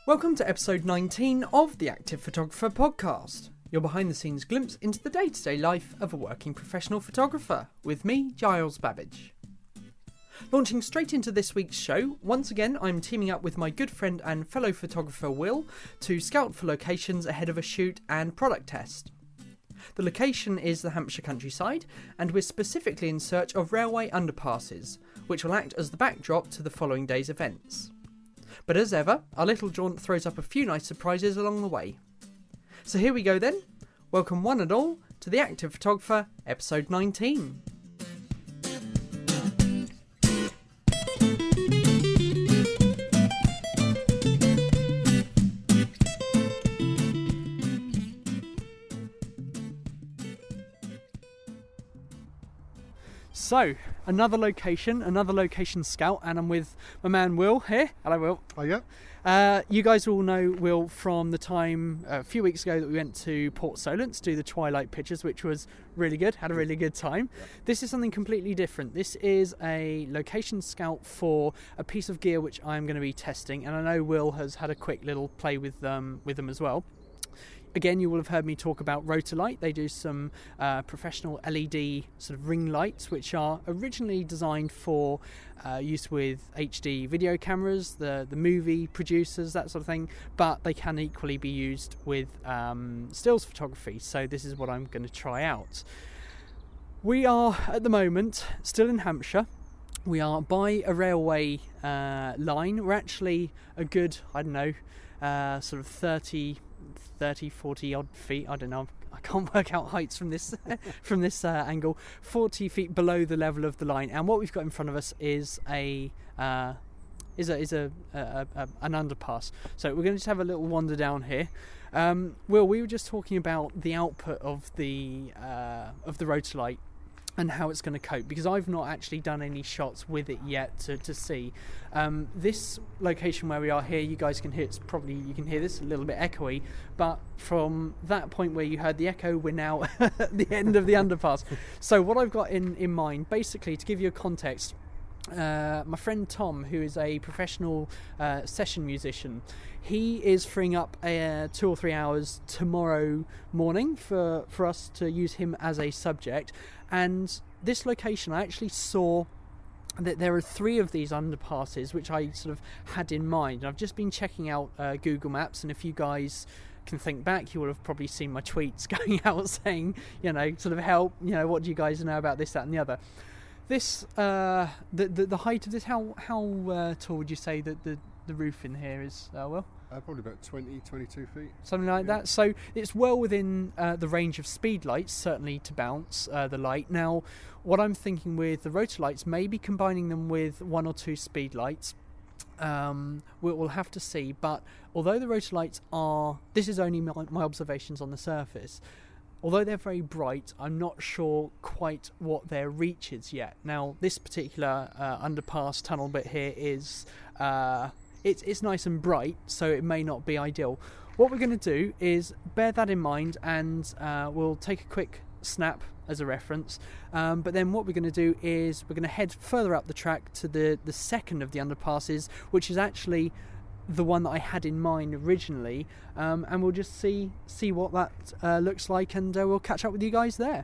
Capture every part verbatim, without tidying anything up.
Welcome to episode nineteen of the Active Photographer podcast, your behind the scenes glimpse into the day-to-day life of a working professional photographer, with me, Giles Babbage. Launching straight into this week's show, once again I'm teaming up with my good friend and fellow photographer Will to scout for locations ahead of a shoot and product test. The location is the Hampshire countryside, and we're specifically in search of railway underpasses, which will act as the backdrop to the following day's events. But as ever, our little jaunt throws up a few nice surprises along the way. So here we go then. Welcome one and all to The Active Photographer, episode nineteen. So, another location, another location scout, and I'm with my man Will here. Hello, Will. Oh, yeah. Uh, you guys all know Will from the time uh, a few weeks ago that we went to Port Solent to do the twilight pictures, which was really good, had a really good time. Yep. This is something completely different. This is a location scout for a piece of gear which I'm going to be testing, and I know Will has had a quick little play with um, with them as well. Again, you will have heard me talk about Rotolight. They do some uh, professional L E D sort of ring lights, which are originally designed for uh, use with H D video cameras, the, the movie producers, that sort of thing, but they can equally be used with um, stills photography. So this is what I'm going to try out. We are, at the moment, still in Hampshire. We are by a railway uh, line. We're actually a good, I don't know, uh, sort of thirty... thirty, forty odd feet, I don't know, I can't work out heights from this from this uh, angle, forty feet below the level of the line, and what we've got in front of us is a uh, is a is a, a, a an underpass. So we're going to just have a little wander down here. Um, Will, we were just talking about the output of the uh, of the Rotolight and how it's going to cope, because I've not actually done any shots with it yet to, to see. Um, this location where we are here, you guys can hear, it's probably, you can hear this a little bit echoey, but from that point where you heard the echo, we're now at the end of the underpass. So what I've got in, in mind, basically to give you a context, Uh, my friend Tom, who is a professional uh, session musician, he is freeing up uh, two or three hours tomorrow morning for, for us to use him as a subject. And this location, I actually saw that there are three of these underpasses which I sort of had in mind. I've just been checking out uh, Google Maps, and if you guys can think back, you will have probably seen my tweets going out saying, you know, sort of help, you know, what do you guys know about this, that and the other. This, uh, the, the the height of this, how how uh, tall would you say that the, the roof in here is, uh, Will? Uh, probably about twenty, twenty-two feet. Something like yeah. that. So it's well within uh, the range of speed lights, certainly to bounce uh, the light. Now, what I'm thinking with the Rotolights, maybe combining them with one or two speed lights. Um, we'll, we'll have to see. But although the Rotolights are, this is only my, my observations on the surface. Although they're very bright, I'm not sure quite what their reach is yet. Now, this particular uh, underpass tunnel bit here is uh, it's it's nice and bright, so it may not be ideal. What we're going to do is bear that in mind, and uh, we'll take a quick snap as a reference. Um, but then what we're going to do is we're going to head further up the track to the the second of the underpasses, which is actually the one that I had in mind originally, um, and we'll just see see what that uh, looks like, and uh, we'll catch up with you guys there.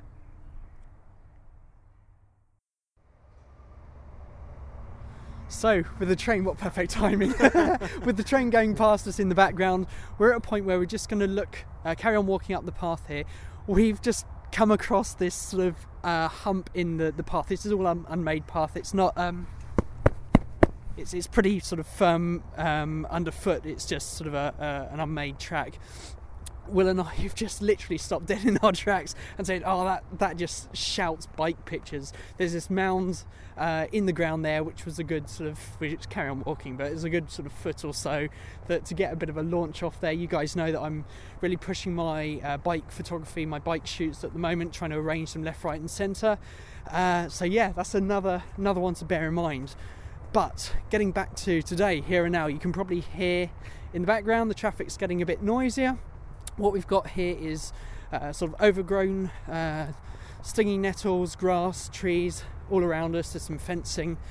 So, with the train, what perfect timing. With the train going past us in the background, we're at a point where we're just going to look, uh, carry on walking up the path here. We've just come across this sort of uh, hump in the, the path. This is all un- unmade path. It's not... Um, It's it's pretty sort of firm um, underfoot. It's just sort of a, a an unmade track. Will and I have just literally stopped dead in our tracks and said, "Oh, that that just shouts bike pictures." There's this mound uh, in the ground there, which was a good sort of. We just carry on walking, but it was a good sort of foot or so that to get a bit of a launch off there. You guys know that I'm really pushing my uh, bike photography, my bike shoots at the moment, trying to arrange them left, right, and centre. Uh, so yeah, that's another another one to bear in mind. But getting back to today, here and now, you can probably hear in the background the traffic's getting a bit noisier. What we've got here is uh, sort of overgrown uh, stinging nettles, grass, trees all around us. There's some fencing.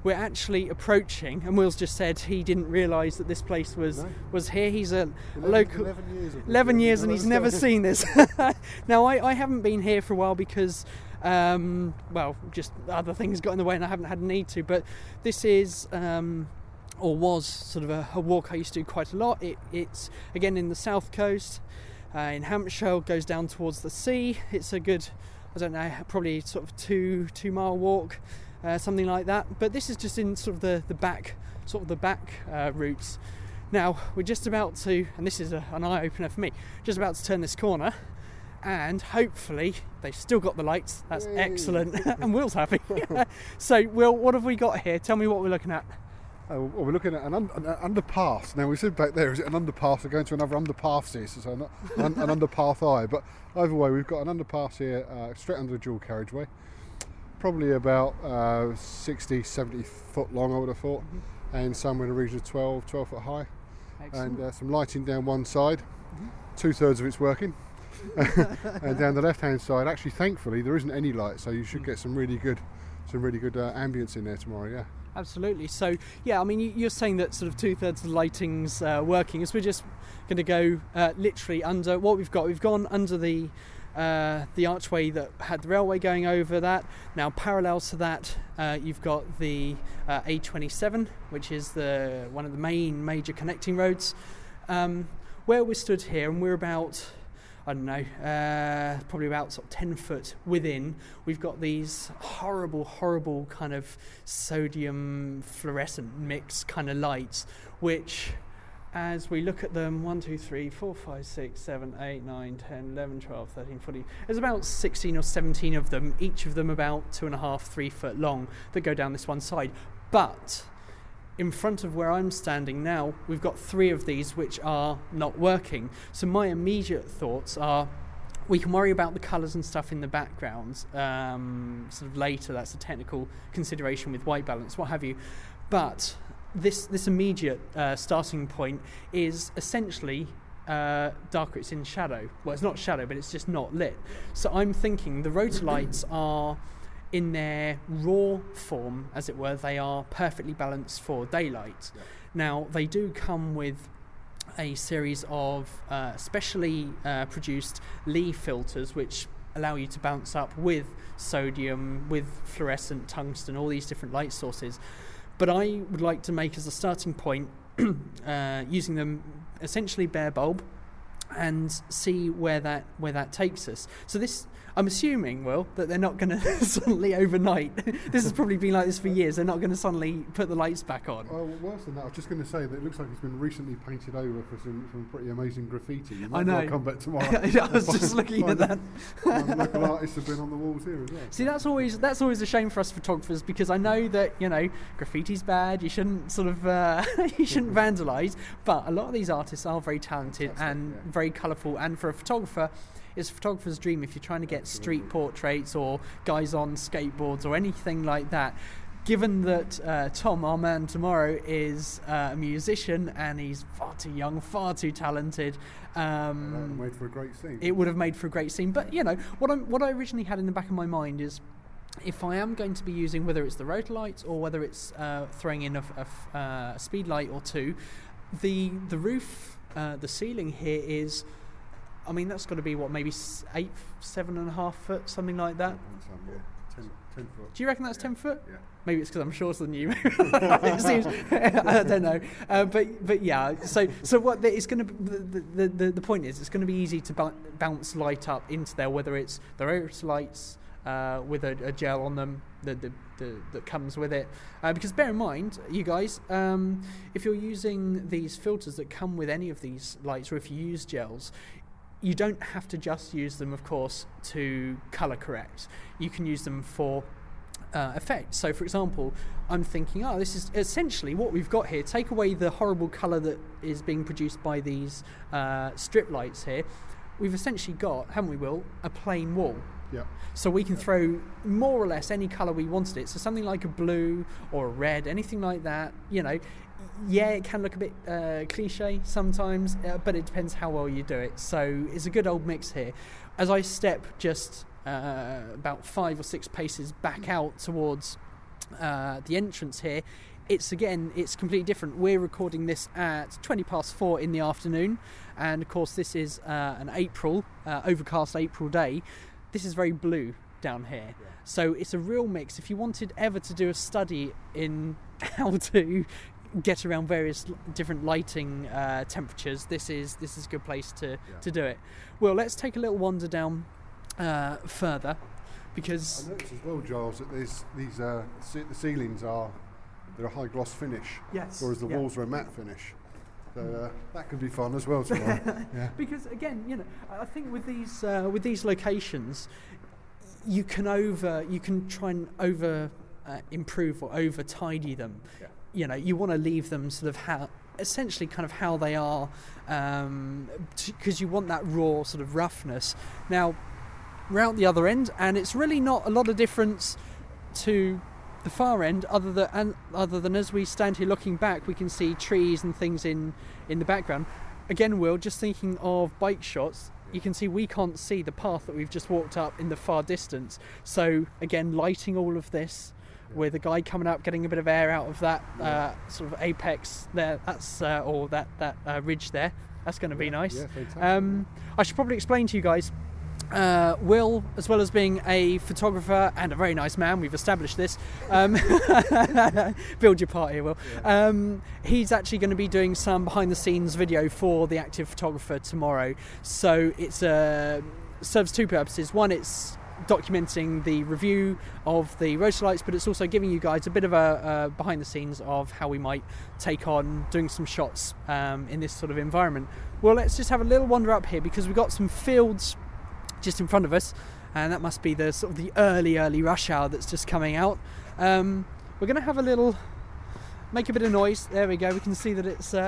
we're actually approaching, and Will's just said he didn't realise that this place was No. was here. He's a, a eleven, local eleven years, of eleven it. years and he's never seen this. Now I, I haven't been here for a while because um, well, just other things got in the way and I haven't had a need to, but this is um, or was sort of a, a walk I used to do quite a lot. It, it's again in the south coast uh, in Hampshire, goes down towards the sea. It's a good, I don't know, probably sort of two two mile walk, uh, something like that, but this is just in sort of the, the back sort of the back uh, routes. Now we're just about to, and this is a, an eye-opener for me, just about to turn this corner, and hopefully they've still got the lights. That's Yay. Excellent. And Will's happy. So Will, what have we got here? Tell me what we're looking at. Oh, well, we're looking at an, un- an underpass. Now we said back there, is it an underpass or going to another underpass here? So not an, an underpass eye, but either way, we've got an underpass here, uh, straight under the dual carriageway, probably about uh, sixty, seventy foot long, I would have thought, mm-hmm. and somewhere in the region of twelve, twelve foot high. Excellent. And uh, some lighting down one side, mm-hmm. two thirds of it's working. And down the left hand side, actually thankfully there isn't any light, so you should get some really good some really good uh, ambience in there tomorrow. Yeah, absolutely. So yeah, I mean you- you're saying that sort of two thirds of the lighting's uh, working, as we're just going to go uh, literally under what we've got. We've gone under the uh, the archway that had the railway going over that. Now parallel to that uh, you've got the uh, A twenty-seven, which is the one of the main major connecting roads. Um, where we're stood here, and we're about I don't know, uh, probably about sort of ten foot within, we've got these horrible, horrible kind of sodium fluorescent mix kind of lights, which, as we look at them, one, two, three, four, five, six, seven, eight, nine, ten, eleven, twelve, thirteen, fourteen, there's about sixteen or seventeen of them, each of them about two and a half, three foot long, that go down this one side. But in front of where I'm standing now, we've got three of these which are not working. So my immediate thoughts are, we can worry about the colours and stuff in the background um, sort of later. That's a technical consideration with white balance, what have you. But this this immediate uh, starting point is essentially uh, darker. It's in shadow. Well, it's not shadow, but it's just not lit. So I'm thinking the rotor lights are, in their raw form, as it were, they are perfectly balanced for daylight. Yeah. Now, they do come with a series of uh, specially uh, produced Lee filters, which allow you to bounce up with sodium, with fluorescent tungsten, all these different light sources. But I would like to make as a starting point, uh, using them essentially bare bulb, and see where that where that takes us. So this, I'm assuming, Will, that they're not going to suddenly overnight. This has probably been like this for years. They're not going to suddenly put the lights back on. Well, worse than that, I was just going to say that it looks like it's been recently painted over for some, some pretty amazing graffiti. You might I know. well come back tomorrow. I was just looking at that. Local artists have been on the walls here as well. See, that's always that's always a shame for us photographers, because I know that, you know, graffiti's bad. You shouldn't sort of uh, you shouldn't vandalise. But a lot of these artists are very talented Fantastic, and yeah. very colourful. And for a photographer, it's a photographer's dream if you're trying to get street portraits or guys on skateboards or anything like that. Given that uh, Tom, our man tomorrow, is uh, a musician and he's far too young, far too talented, um, That would have made for a great scene. it would have made for a great scene. But, you know, what, I'm, what I originally had in the back of my mind is, if I am going to be using, whether it's the rotor lights or whether it's uh, throwing in a, a, a speed light or two, the, the roof, uh, the ceiling here is, I mean, that's got to be, what, maybe eight, seven and a half foot, something like that. Some, yeah. ten, ten foot. Do you reckon that's yeah. ten foot? Yeah. Maybe it's because I'm shorter than you. It seems, I don't know. Uh, but but yeah, so so what the, it's going to the, the the the point is, it's going to be easy to b- bounce light up into there, whether it's the rotor lights uh, with a, a gel on them the, the, the, that comes with it. Uh, because bear in mind, you guys, um, if you're using these filters that come with any of these lights, or if you use gels, you don't have to just use them, of course, to colour correct. You can use them for uh, effect. So, for example, I'm thinking, oh, this is essentially what we've got here. Take away the horrible colour that is being produced by these uh, strip lights here. We've essentially got, haven't we, Will, a plain wall. Yeah. So we can throw more or less any colour we wanted it. So something like a blue or a red, anything like that, you know. Yeah, it can look a bit uh, cliche sometimes, uh, but it depends how well you do it. So it's a good old mix here. As I step just uh, about five or six paces back out towards uh, the entrance here, it's again, it's completely different. We're recording this at twenty past four in the afternoon, and of course this is uh, an April, uh, overcast April day. This is very blue down here. Yeah. So it's a real mix. If you wanted ever to do a study in how to get around various different lighting uh, temperatures, this is this is a good place to, yeah. to do it. Well, let's take a little wander down uh, further, because I noticed as well, Giles, that there's these uh, ce- the ceilings are they're a high gloss finish, yes, whereas the yeah. walls are a matte finish. So uh, that could be fun as well tomorrow. Yeah. Because again, you know, I think with these uh, with these locations, you can over you can try and over uh, improve or over tidy them. Yeah. You know, you want to leave them sort of how, essentially kind of how they are, um, because you want that raw sort of roughness. Now, we're out the other end, and it's really not a lot of difference to the far end, other than and other than as we stand here looking back, we can see trees and things in in the background. Again, Will, just thinking of bike shots, you can see we can't see the path that we've just walked up in the far distance. So again, lighting all of this, with a guy coming up, getting a bit of air out of that uh, sort of apex there, that's uh, or that that uh, ridge there. That's going to be yeah, nice. Yeah, fantastic. Um, I should probably explain to you guys. Uh, Will, as well as being a photographer and a very nice man, we've established this. Um, build your part here, Will. Yeah. Um, he's actually going to be doing some behind-the-scenes video for the Active Photographer tomorrow. So it's uh, serves two purposes. One, it's documenting the review of the roadster lights, but it's also giving you guys a bit of a uh, behind the scenes of how we might take on doing some shots um, in this sort of environment. Well, let's just have a little wander up here, because we've got some fields just in front of us, and that must be the sort of the early early rush hour that's just coming out. Um, we're going to have a little make a bit of noise. There we go. We can see that it's uh,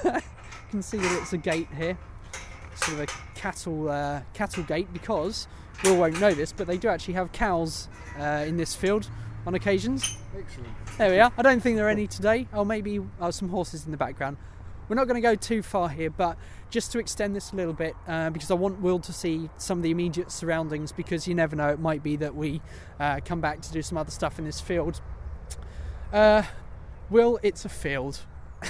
can see that it's a gate here, sort of a cattle uh, cattle gate, because we all won't know this, but they do actually have cows uh, in this field on occasions. Excellent. There we are. I don't think there are any today. Oh, maybe oh, some horses in the background. We're not going to go too far here, but just to extend this a little bit, uh, because I want Will to see some of the immediate surroundings, because you never know, it might be that we uh, come back to do some other stuff in this field. Uh, Will, it's a field.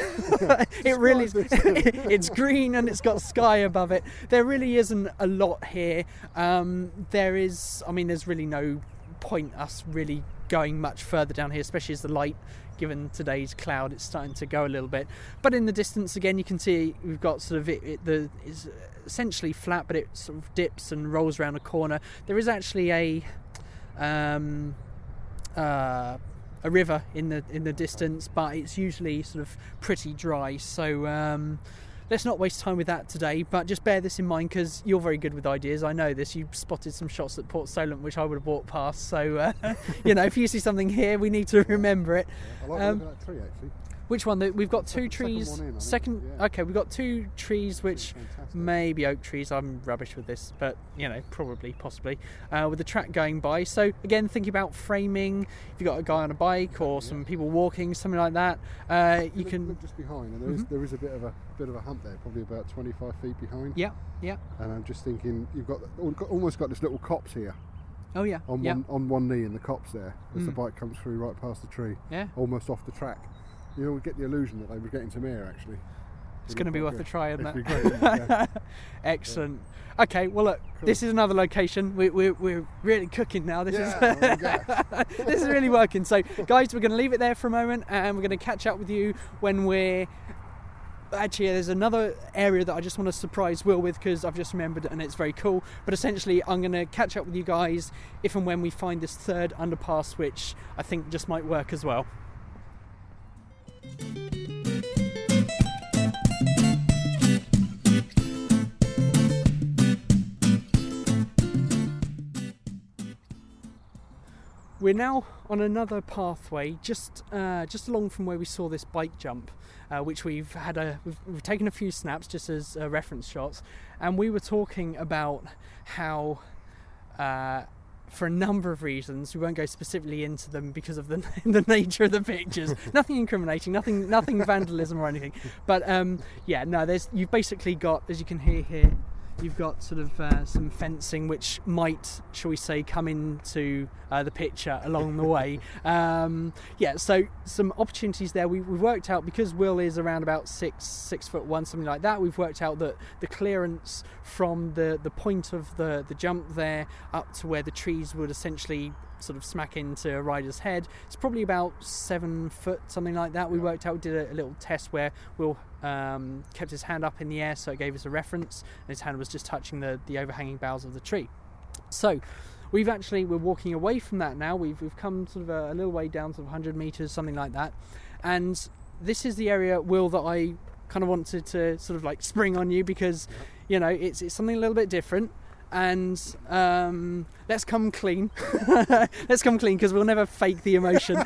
It really is. It's green and it's got sky above it. There really isn't a lot here. Um, there is, I mean, there's really no point us really going much further down here, especially as the light, given today's cloud, it's starting to go a little bit. But in the distance, again, you can see we've got sort of it, it the is essentially flat, but it sort of dips and rolls around a corner. There is actually a um, uh, a river in the in the distance, but it's usually sort of pretty dry. So um, let's not waste time with that today, but just bear this in mind, because you're very good with ideas. I know this. You spotted some shots at Port Solent which I would have walked past. So uh, you know, if you see something here, we need to remember it. I like Um, that tree actually. Which one? We've got two Second trees. one in, I think. Second. Yeah. Okay, we've got two trees which Fantastic. may be oak trees. I'm rubbish with this, but you know, probably, possibly, uh, with the track going by. So again, thinking about framing. If you've got a guy on a bike or some people walking, something like that, uh, you look, can. look just behind, and there is Mhm. there is a bit of a bit of a hump there, probably about twenty-five feet behind. Yeah, yeah. And I'm just thinking, you've got almost got this little copse here Oh yeah. on yeah. one on one knee in the copse there, as the Mm. bike comes through right past the tree, Yeah. almost off the track. You know, get the illusion that they were getting some air actually. It's going to be worth a try, isn't It'd it? be great, wouldn't it? Yeah. Excellent. Okay, well look, Cool. this is another location. We, we're we're really cooking now. This Yeah, oh, is gas. this is really working. So, guys, we're going to leave it there for a moment, and we're going to catch up with you when we're. Actually, there's another area that I just want to surprise Will with, because I've just remembered it and it's very cool. But essentially, I'm going to catch up with you guys if and when we find this third underpass, which I think just might work as well. We're now on another pathway, just uh, just along from where we saw this bike jump, uh, which we've had a we've, we've taken a few snaps just as uh, reference shots, and we were talking about how, uh, for a number of reasons, we won't go specifically into them because of the the nature of the pictures. Nothing incriminating, nothing nothing vandalism or anything. But um, yeah, no, there's you've basically got, as you can hear here, You've got sort of uh, some fencing which might, shall we say, come into uh, the picture along the way. Um, yeah, so some opportunities there. We, we've worked out, because Will is around about six, six foot one, something like that, we've worked out that the clearance from the, the point of the, the jump there up to where the trees would essentially sort of smack into a rider's head, it's probably about seven foot, something like that. We worked out, we did a, a little test where Will um, kept his hand up in the air, so it gave us a reference, and his hand was just touching the, the overhanging boughs of the tree. So we've actually, we're walking away from that now. We've, we've come sort of a, a little way down, sort of one hundred metres, something like that. And this is the area, Will, that I kind of wanted to sort of like spring on you, because, you know, it's, it's something a little bit different. And um, let's come clean. let's come clean, because we'll never fake the emotion.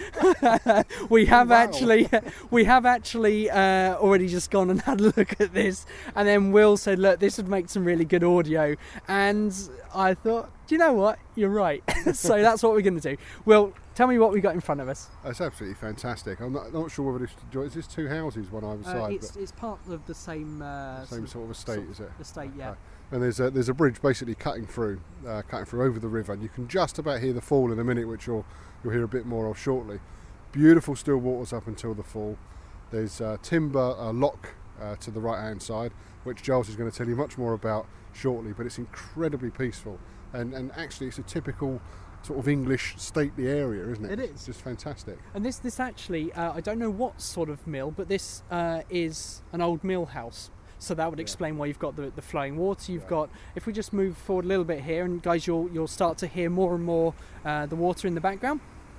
we have wow. actually, we have actually uh, already just gone and had a look at this, and then Will said, "Look, this would make some really good audio." And I thought, do you know what? You're right. So that's what we're going to do. Will, tell me what we got in front of us. It's absolutely fantastic. I'm not, not sure whether this is this two houses, one either uh, side. It's, but it's part of the same uh, same sort of estate, sort of is it? Estate, yeah. Okay. And there's a, there's a bridge basically cutting through, uh, cutting through over the river, and you can just about hear the fall in a minute, which you'll you'll hear a bit more of shortly. Beautiful still waters up until the fall. There's a timber uh, lock uh, to the right hand side, which Giles is going to tell you much more about shortly. But it's incredibly peaceful, and and actually it's a typical sort of English stately area, isn't it? It is. It's just fantastic. And this this actually, uh, I don't know what sort of mill, but this uh, is an old mill house. So that would explain why you've got the, the flowing water. You've yeah. got, if we just move forward a little bit here, and guys, you'll you'll start to hear more and more uh, the water in the background.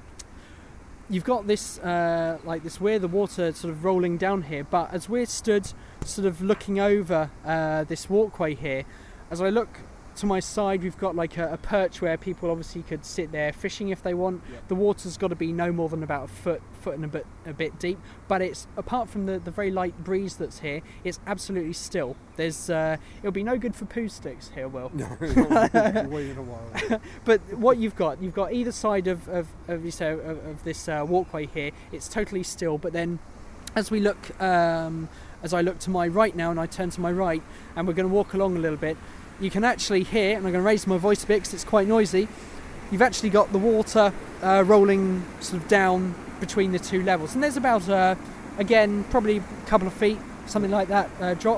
You've got this uh, like this weir, the water sort of rolling down here. But as we're stood, sort of looking over uh, this walkway here, as I look to my side, we've got like a, a perch where people obviously could sit there fishing if they want. Yep. The water's got to be no more than about a foot, foot and a bit, a bit deep. But it's, apart from the, the very light breeze that's here, it's absolutely still. There's, uh, it'll be no good for poo sticks here, Will. No, not way in a while. But what you've got, you've got either side of of, of, you say, of, of this uh, walkway here. It's totally still. But then, as we look, um, as I look to my right now, and I turn to my right, and we're going to walk along a little bit. You can actually hear, and I'm going to raise my voice a bit because it's quite noisy, you've actually got the water uh, rolling sort of down between the two levels. And there's about, uh, again, probably a couple of feet, something like that, uh, drop.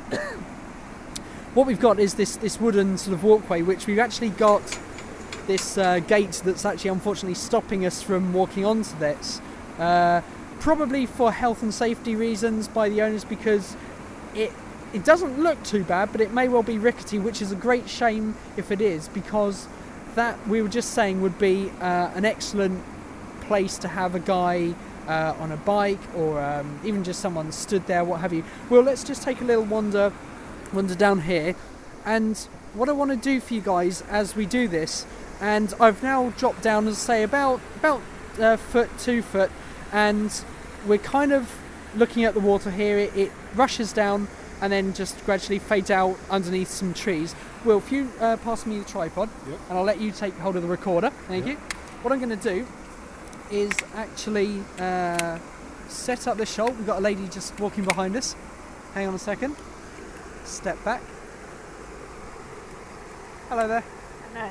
What we've got is this, this wooden sort of walkway, which we've actually got this uh, gate that's actually unfortunately stopping us from walking onto this. Uh, probably for health and safety reasons by the owners, because it It doesn't look too bad, but it may well be rickety, which is a great shame if it is, because that, we were just saying, would be uh, an excellent place to have a guy uh, on a bike, or um, even just someone stood there, what have you. Well, let's just take a little wander, wander down here, and what I want to do for you guys as we do this, and I've now dropped down, as I say, about about a foot, two foot, and we're kind of looking at the water here. It, it rushes down and then just gradually fades out underneath some trees. Will, if you uh, pass me the tripod, yep. and I'll let you take hold of the recorder. Thank yep. you. What I'm going to do is actually uh, set up this shot. We've got a lady just walking behind us. Hang on a second. Step back. Hello there. Hello.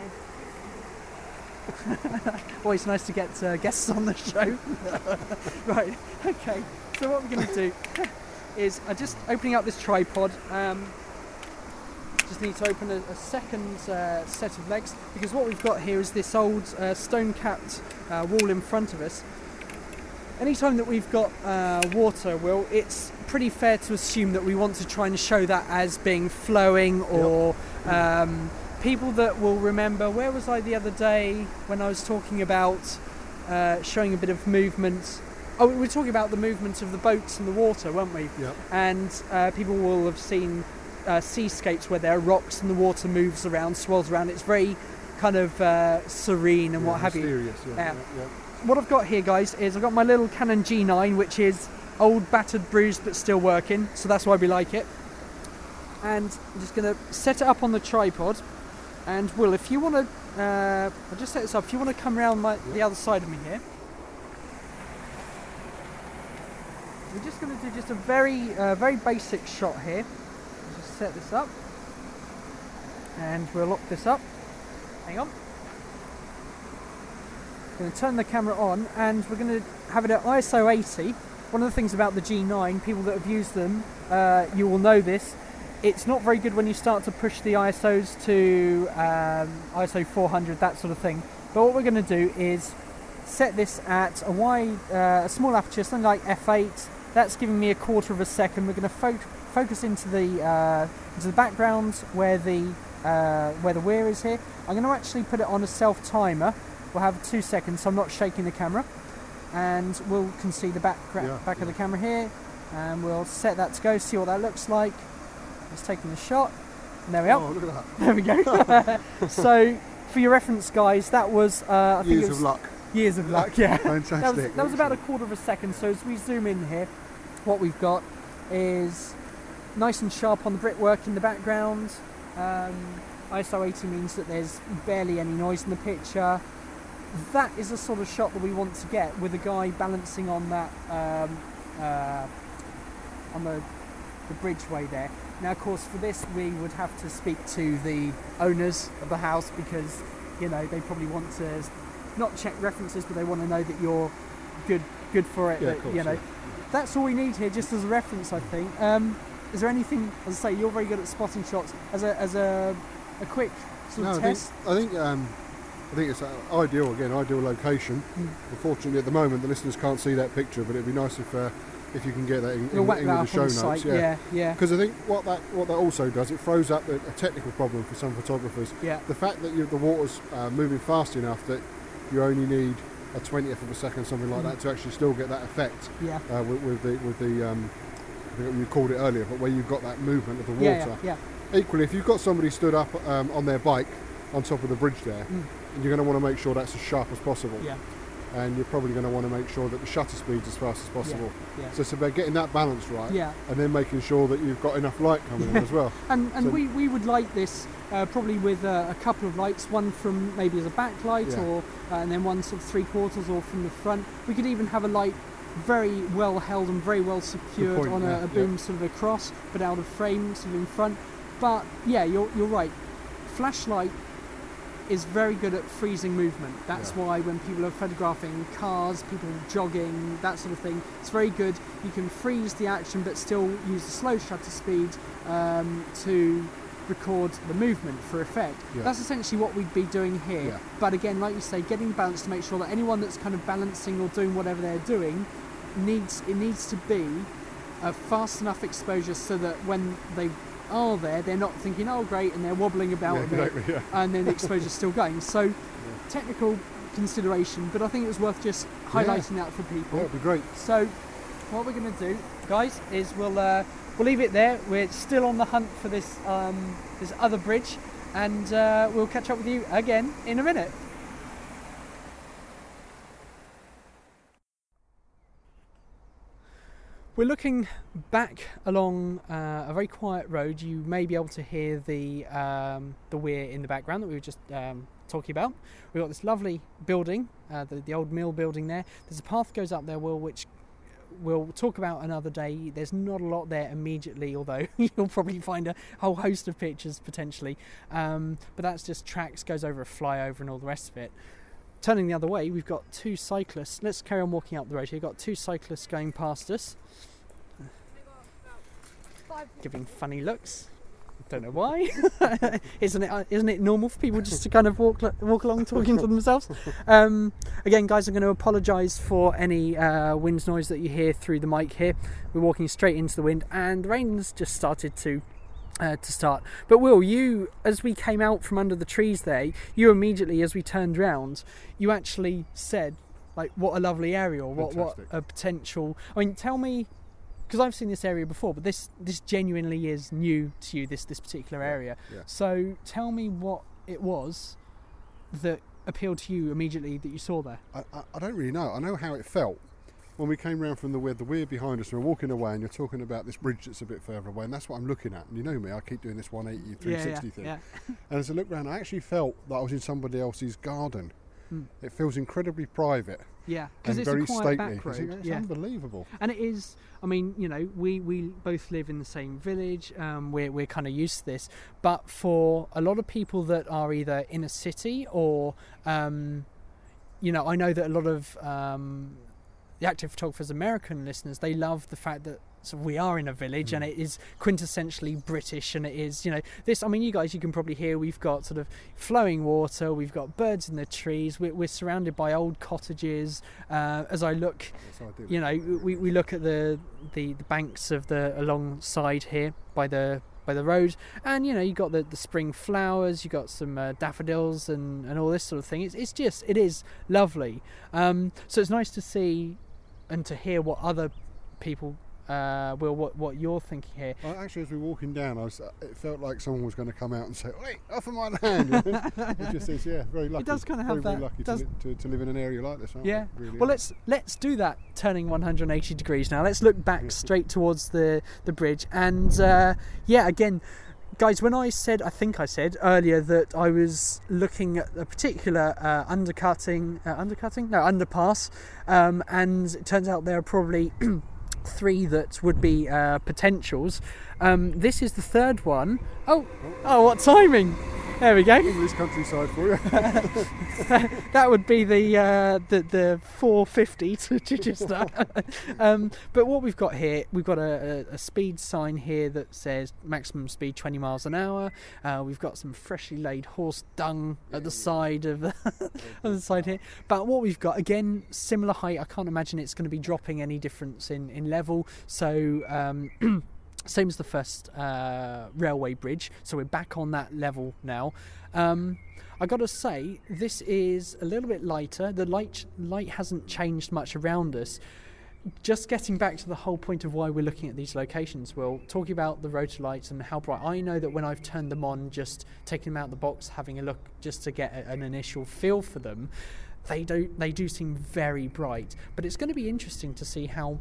Always nice to get uh, guests on the show. Right, okay. So what we're going to do is I'm just opening up this tripod. Um, just need to open a, a second uh, set of legs, because what we've got here is this old uh, stone-capped uh, wall in front of us. Anytime that we've got uh, water, Will, it's pretty fair to assume that we want to try and show that as being flowing, or yep. um, people that will remember, where was I the other day when I was talking about uh, showing a bit of movement. Oh, we were talking about the movement of the boats in the water, weren't we? Yeah. And uh, people will have seen uh, seascapes where there are rocks and the water moves around, swirls around. It's very kind of uh, serene and yeah, what have you. Mysterious, yeah, Yeah. yeah, yeah. What I've got here, guys, is I've got my little Canon G nine, which is old, battered, bruised, but still working. So that's why we like it. And I'm just going to set it up on the tripod. And Will, if you want to, uh, I'll just set this up. If you want to come around my, yeah. the other side of me here. We're just going to do just a very, uh, very basic shot here. Just set this up. and we'll lock this up. Hang on. I'm going to turn the camera on, and we're going to have it at I S O eighty. One of the things about the G nine, people that have used them, uh, you will know this, it's not very good when you start to push the I S Os to um, I S O four hundred, that sort of thing. But what we're going to do is set this at a wide, uh, a small aperture, something like f eight. That's giving me a quarter of a second. We're going to fo- focus into the uh, into the background where the uh, where the weir is here. I'm going to actually put it on a self timer. We'll have two seconds, so I'm not shaking the camera, and we'll can see the back yeah, back yeah. of the camera here, and we'll set that to go. See what that looks like. It's taking the shot. And there we are. Oh, look at that. There we go. So, for your reference, guys, that was uh, I think Years it was of luck. Years of luck. Yeah. Fantastic. That was, that was about a quarter of a second. So as we zoom in here, what we've got is nice and sharp on the brickwork in the background. Um, I S O eighty means that there's barely any noise in the picture. That is the sort of shot that we want to get with a guy balancing on that um, uh, on the the bridgeway there. Now, of course, for this we would have to speak to the owners of the house, because you know they probably want to not check references, but they want to know that you're good good for it. Yeah, that, of course, you know, yeah. that's all we need here, just as a reference, I think. Um, is there anything? As I say, you're very good at spotting shots. As a as a a quick sort No, of I think, test. I think um, I think it's uh, ideal again, ideal location. Mm. Unfortunately, at the moment, the listeners can't see that picture, but it'd be nice if uh, if you can get that in, We'll in, whack in that with the up show on the notes. site. Yeah, yeah, Because I think what that what that also does, it throws up a, a technical problem for some photographers. yeah. The fact that you, the water's uh, moving fast enough that you only need a twentieth of a second, something like Mm. that, to actually still get that effect Yeah. uh, with, with the with the um, I think you called it earlier, but where you've got that movement of the Yeah, water. yeah, yeah. Equally, if you've got somebody stood up um, on their bike on top of the bridge there, Mm. you're going to want to make sure that's as sharp as possible. Yeah. And you're probably going to want to make sure that the shutter speed's as fast as possible. Yeah. So it's about getting that balance right, Yeah. and then making sure that you've got enough light coming in as well. And and So- we, we would light this uh, probably with uh, a couple of lights, one from maybe as a backlight, Yeah. or uh, and then one sort of three quarters, or from the front. We could even have a light very well held and very well secured point, on a, yeah, a boom sort of across, but out of frame sort of in front. But yeah, you're you're right. Flashlight is very good at freezing movement. That's Yeah. why when people are photographing cars, people jogging, that sort of thing, it's very good. You can freeze the action but still use the slow shutter speed um, to record the movement for effect. Yeah. That's essentially what we'd be doing here. Yeah. But again, like you say, getting balance to make sure that anyone that's kind of balancing or doing whatever they're doing needs it needs to be a fast enough exposure so that when they are there, they're not thinking, oh great, and they're wobbling about Yeah, a bit, exactly, yeah. and then the exposure's still going. So technical consideration, but I think it was worth just highlighting that for people. Yeah, it'd be great. So what we're going to do, guys, is we'll uh, we'll leave it there. We're still on the hunt for this um, this other bridge, and uh, we'll catch up with you again in a minute. We're looking back along uh, a very quiet road. You may be able to hear the um, the weir in the background that we were just um, talking about. We've got this lovely building, uh, the, the old mill building there. There's a path goes up there, Will, which we'll talk about another day. There's not a lot there immediately, although you'll probably find a whole host of pictures potentially. Um, but that's just tracks, goes over a flyover and all the rest of it. Turning the other way, we've got two cyclists. Let's carry on walking up the road here. We've got two cyclists going past us, giving funny looks. Don't know why. isn't it? Isn't it normal for people just to kind of walk walk along talking to themselves? Um, again, guys, I'm going to apologise for any uh, wind noise that you hear through the mic here. We're walking straight into the wind, and the rain's just started to. Uh, to start. But Will, you, as we came out from under the trees there, you immediately, as we turned round, you actually said, like, what a lovely area, or what, what Fantastic. a potential... I mean, tell me, because I've seen this area before, but this this genuinely is new to you, this, this particular area. Yeah. So tell me what it was that appealed to you immediately that you saw there. I, I, I don't really know. I know how it felt when we came round from the weir, the weir behind us, and we're walking away, and you're talking about this bridge that's a bit further away, and that's what I'm looking at. And you know me, I keep doing this one eighty, three sixty yeah, thing. yeah. And as I looked round, I actually felt that I was in somebody else's garden. Mm. It feels incredibly private. Yeah, because and it's very a quiet stately. back It's, road. it's Yeah. unbelievable. And it is, I mean, you know, we, we both live in the same village, um, we're, we're kind of used to this, but for a lot of people that are either in a city or, um, you know, I know that a lot of um, the Active Photographers American listeners, they love the fact that so we are in a village, mm. and it is quintessentially British, and it is, you know, this, I mean, you guys, you can probably hear we've got sort of flowing water, we've got birds in the trees, we're, we're surrounded by old cottages. Uh, as I look, you know, we, we look at the, the, the banks of the alongside here by the by the road, and you know, you got the, the spring flowers, you got some uh, daffodils and, and all this sort of thing. It's it's just, it is lovely. Um, so it's nice to see and to hear what other people Uh, Will, what what you're thinking here. Well, actually, as we were walking down, I was, it felt like someone was going to come out and say, "Wait, off of my land!" It just is, yeah, very lucky. It does kind of have very, that. Very lucky does, to, li- to, to live in an area like this, aren't yeah. we? Really well, are. let's let's do that. Turning one hundred eighty degrees now. Let's look back straight towards the the bridge, and uh, yeah, again. Guys, when I said, I think I said earlier that I was looking at a particular uh, undercutting, uh, undercutting? No, underpass, um, and it turns out there are probably three that would be uh, potentials. Um, this is the third one. Oh, oh, what timing! There we go. English countryside for you. That would be the uh, the the four fifty to Chichester. um, but what we've got here, we've got a, a, a speed sign here that says maximum speed twenty miles an hour. Uh, we've got some freshly laid horse dung at the side of the, of the side here. But what we've got, again, similar height. I can't imagine it's going to be dropping any difference in in level. So. Um, Same as the first uh, railway bridge, so we're back on that level now. Um, I got to say, this is a little bit lighter. The light light hasn't changed much around us. Just getting back to the whole point of why we're looking at these locations, Will, talking about the rotor lights and how bright. I know that when I've turned them on, just taking them out of the box, having a look, just to get a, an initial feel for them, they do they do seem very bright. But it's going to be interesting to see how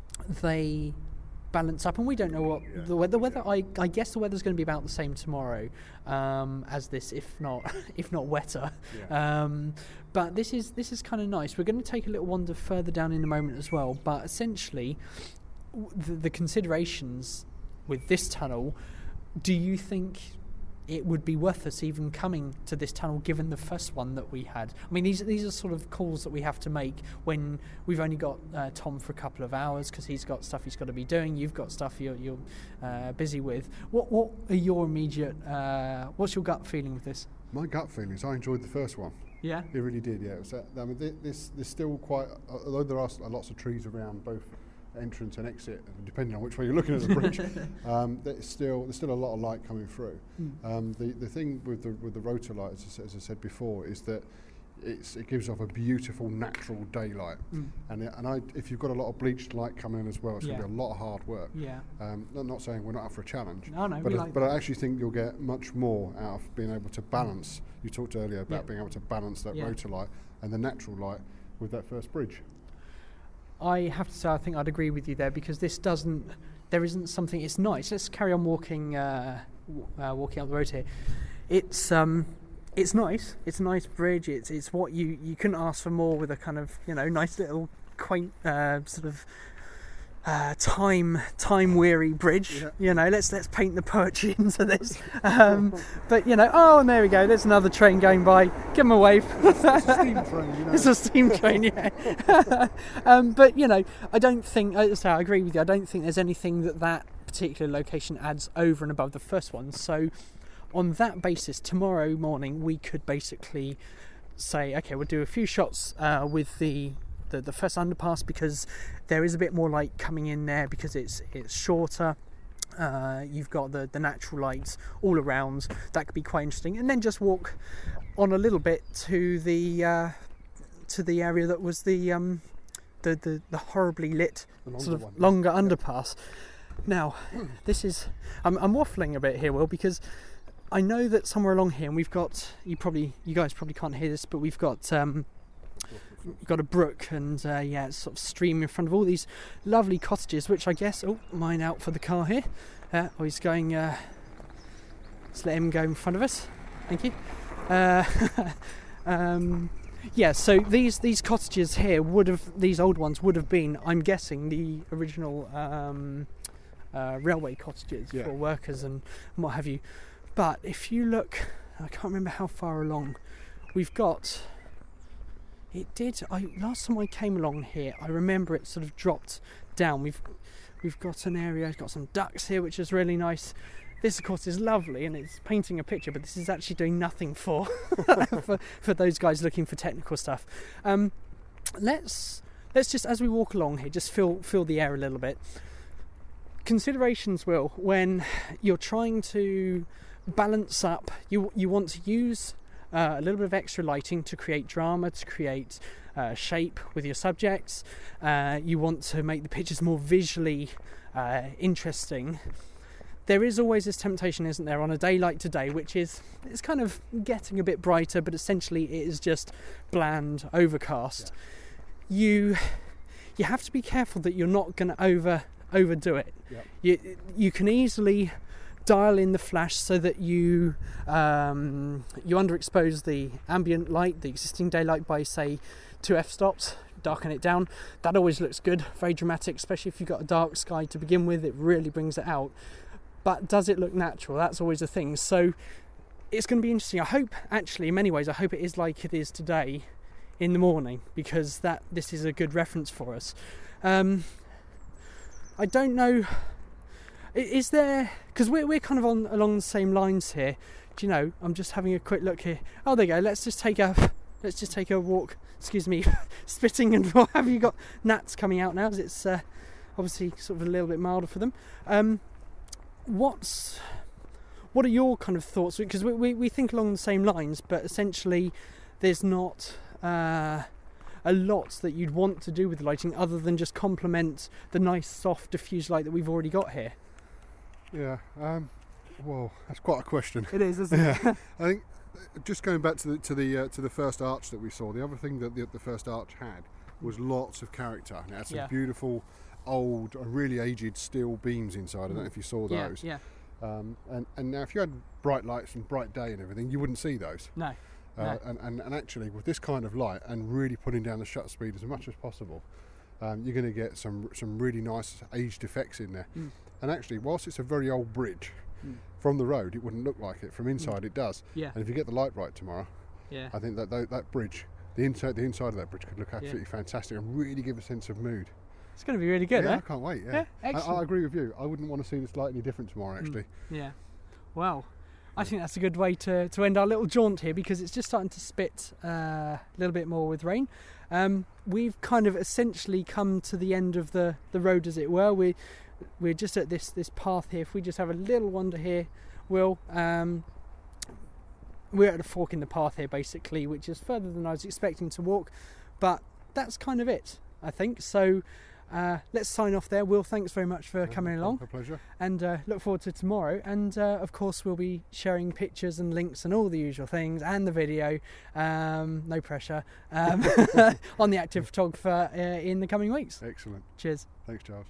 they balance up, and we don't know what yeah. the weather. The weather, I, I guess, the weather's going to be about the same tomorrow um, as this, if not, if not wetter. Yeah. Um, but this is this is kind of nice. We're going to take a little wander further down in a moment as well. But essentially, the, the considerations with this tunnel. Do you think it would be worth us even coming to this tunnel, given the first one that we had? I mean, these these are sort of calls that we have to make when we've only got uh, Tom for a couple of hours, because he's got stuff he's got to be doing. You've got stuff you're, you're uh, busy with. What what are your immediate? Uh, what's your gut feeling with this? My gut feeling is I enjoyed the first one. Yeah, it really did. Yeah, it was, uh, I mean, this there's still quite, although there are lots of trees around both entrance and exit, depending on which way you're looking at the bridge. um, there's still there's still a lot of light coming through. Mm. Um, the the thing with the with the rotor light, as I, as I said before, is that it's it gives off a beautiful natural daylight. Mm. And it, and I if you've got a lot of bleached light coming in as well, it's yeah. going to be a lot of hard work. Yeah. Um, I'm not saying we're not up for a challenge. No, no. But we I, like but I actually think you'll get much more out of being able to balance. Mm. You talked earlier about yeah. being able to balance that yeah. rotor light and the natural light with that first bridge. I have to say, I think I'd agree with you there, because this doesn't, there isn't something, it's nice. Let's carry on walking, uh, w- uh, walking up the road here. It's, um, it's nice. It's a nice bridge. It's, it's what you, you couldn't ask for more, with a kind of, you know, nice little quaint, uh, sort of, uh, time, time weary bridge. Yeah. You know, let's, let's paint the poetry into this. Um, but you know, oh, and there we go. There's another train going by. Give them a wave. It's a steam train, you know. It's a steam train, yeah. um, but you know, I don't think. So I agree with you. I don't think there's anything that that particular location adds over and above the first one. So, on that basis, tomorrow morning we could basically say, okay, we'll do a few shots uh, with the. The, the first underpass, because there is a bit more light coming in there, because it's it's shorter. Uh, you've got the, the natural lights all around. That could be quite interesting. And then just walk on a little bit to the uh, to the area that was the um, the, the the horribly lit sort of one, longer yeah. underpass. Now, this is I'm, I'm waffling a bit here, Will, because I know that somewhere along here, and we've got you probably you guys probably can't hear this, but we've got. Um, You've got a brook, and uh, yeah, it's sort of stream in front of all these lovely cottages, which I guess, oh, mine out for the car here. Uh, oh, he's going, uh, let's let him go in front of us. Thank you. Uh, um, Yeah, so these these cottages here would have, these old ones would have been, I'm guessing, the original um, uh, railway cottages Yeah. for workers and what have you. But if you look, I can't remember how far along we've got. It did. I last time I came along here, I remember it sort of dropped down. We've we've got an area, got some ducks here, which is really nice. This, of course, is lovely, and it's painting a picture, but this is actually doing nothing for for, for those guys looking for technical stuff. Um, let's let's just, as we walk along here, just feel feel the air a little bit. Considerations, Will, when you're trying to balance up, you you want to use uh, a little bit of extra lighting to create drama, to create uh, shape with your subjects. Uh, you want to make the pictures more visually uh, interesting. There is always this temptation, isn't there, on a day like today, which is, it's kind of getting a bit brighter, but essentially it is just bland, overcast. Yeah. You you have to be careful that you're not going to over overdo it. Yeah. You you can easily dial in the flash so that you um, you underexpose the ambient light, the existing daylight, by say two f-stops. Darken it down. That always looks good, very dramatic, especially if you've got a dark sky to begin with. It really brings it out. But does it look natural? That's always a thing. So it's going to be interesting. I hope, actually, in many ways, I hope it is like it is today in the morning, because that this is a good reference for us. Um, I don't know. Is there? Because we're we're kind of on along the same lines here. Do you know? I'm just having a quick look here. Oh, there you go. Let's just take a let's just take a walk. Excuse me, spitting and what have you got? Gnats coming out now, as it's uh, obviously sort of a little bit milder for them. Um, What's what are your kind of thoughts? Because we, we, we think along the same lines, but essentially there's not uh, a lot that you'd want to do with the lighting other than just complement the nice soft diffuse light that we've already got here. Yeah. Um, well, that's quite a question. It is, isn't yeah. it? I think just going back to the to the uh, to the first arch that we saw. The other thing that the, the first arch had was lots of character. It had some Yeah. beautiful, old, really aged steel beams inside. I don't know if you saw Yeah, those. yeah. Um, and, and now if you had bright lights and bright day and everything, you wouldn't see those. No. Uh, no. and, and, and actually, with this kind of light and really putting down the shutter speed as much as possible, um, you're going to get some some really nice aged effects in there. Mm. And actually, whilst it's a very old bridge, Mm. from the road it wouldn't look like it. From inside, Mm. it does. Yeah. And if you get the light right tomorrow, Yeah. I think that that, that bridge, the inside the inside of that bridge, could look absolutely fantastic and really give a sense of mood. It's going to be really good, yeah, eh? I can't wait. Yeah, Yeah, I, excellent. I agree with you. I wouldn't want to see this light any different tomorrow. Actually, Yeah. Well, I think that's a good way to, to end our little jaunt here, because it's just starting to spit uh, a little bit more with rain. Um, we've kind of essentially come to the end of the, the road, as it were. We we're just at this this path here. If we just have a little wander here, Will, um, we're at a fork in the path here, basically, which is further than I was expecting to walk, but that's kind of it, I think. So uh, let's sign off there. Will, thanks very much for coming along, a pleasure. and uh, look forward to tomorrow. And uh, of course, we'll be sharing pictures and links and all the usual things, and the video, um, no pressure, um, on the Active Photographer uh, in the coming weeks. Excellent. Cheers. Thanks, Charles.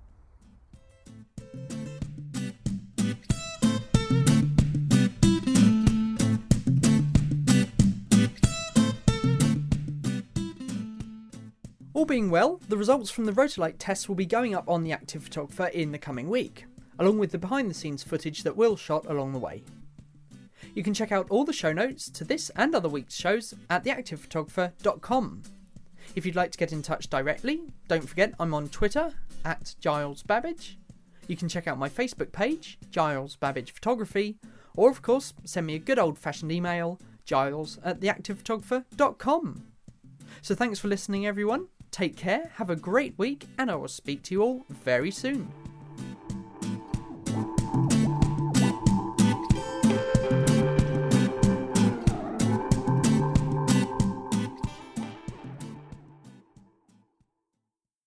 All being well, the results from the Rotolight tests will be going up on the Active Photographer in the coming week, along with the behind the scenes footage that Will shot along the way. You can check out all the show notes to this and other week's shows at the active photographer dot com. If you'd like to get in touch directly, don't forget I'm on Twitter at Giles Babbage. You can check out my Facebook page, Giles Babbage Photography, or of course send me a good old fashioned email, giles at the active photographer dot com. So thanks for listening, everyone. Take care, have a great week, and I will speak to you all very soon.